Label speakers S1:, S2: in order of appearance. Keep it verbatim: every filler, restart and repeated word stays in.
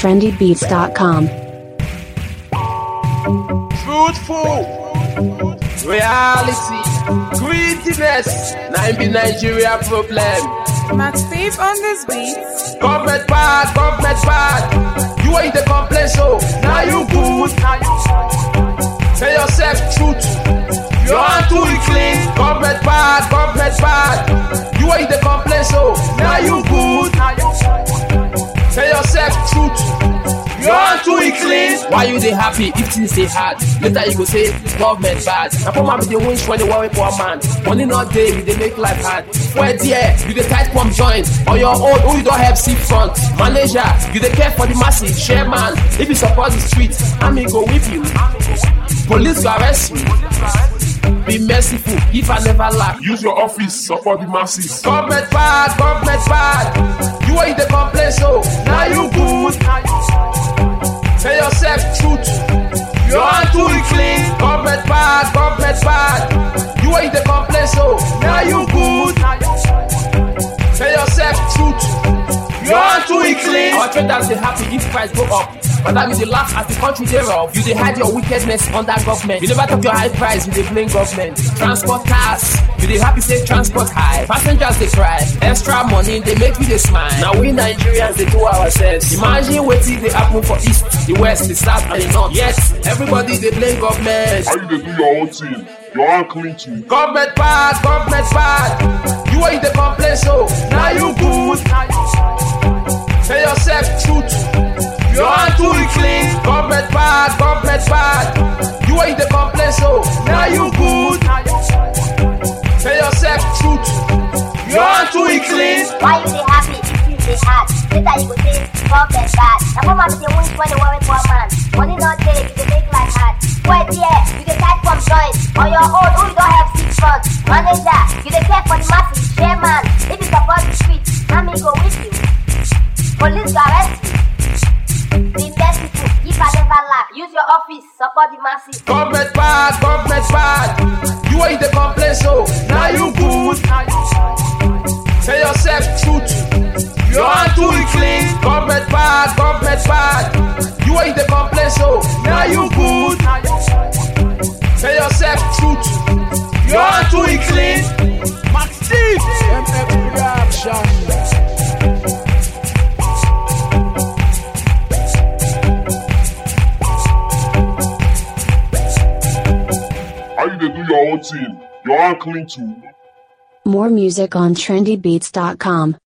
S1: trendy beats dot com.
S2: Truthful, reality, greediness, nine be Nigeria problem.
S3: Max Steve on this beat.
S2: Government bad, government bad. You ain't the complaint, so now you good. Tell yourself truth. Your hand too clean. Government bad, government bad. You ain't the complaint, so now you good. Tell yourself truth. Your hand too clean. Why you dey happy if things dey hard? Later you go say government bad. Na poor man be dey winch when they worry poor man. Money not dey, you dey make life hard. Where there, you dey tight pump joint. On your own, who you don't help see front. Manager, you dey care for the masses. Chairman, if you support the street, army go whip you. Police go arrest you. Be merciful if I never lack.
S4: Use your office, support the masses.
S2: Government bad, government bad. You ain't the complaint, so now you good. Tell yourself truth. Your hand too clean. Government bad, government bad. You ain't the complaint, so now you good. Tell yourself truth. Your hand too clean. Our traders dey happy if price go up. But that means they laugh as the country thereof. You dey hide your wickedness under government. You never talk your high price, you dey blame government. Transport cars, you dey happy say transport high. Passengers they cry, extra money they make you dey smile. Now we Nigerians they do ourselves. Imagine wetin dey happen for east, the west, the south and the north. Yes, everybody they blame government.
S4: How you dey do your own thing? Your hand clean too.
S2: Government bad, government bad. You ain't the complaint, so now you good. Tell yourself truth. Your hand too clean. Government bad, government bad. You ain't the complaint, so now you good. Tell yourself truth. Your hand too clean.
S5: Why you dey happy if you dey hard? Later you go say government bad. Na poor man be dey winch when they worry poor man. Money not dey, you dey make life hard. Where there, you dey tight from joint. On your own, who you don't help six front. Manager, you dey care for the masses. Chairman, if you support the street, army go with you. Police go arrest you. Be merciful if I never lack. Use your office, support the masses.
S2: Government bad, government bad. You ain't the complaint, so now you good. Tell yourself truth. Your hand too clean. Government bad, government bad. You ain't the complaint, so now you good. Tell yourself truth. Your hand too clean. Max Steve, M F Production.
S4: How you dey do your own thing? Your hand clean too.
S1: More music on trendy beats dot com.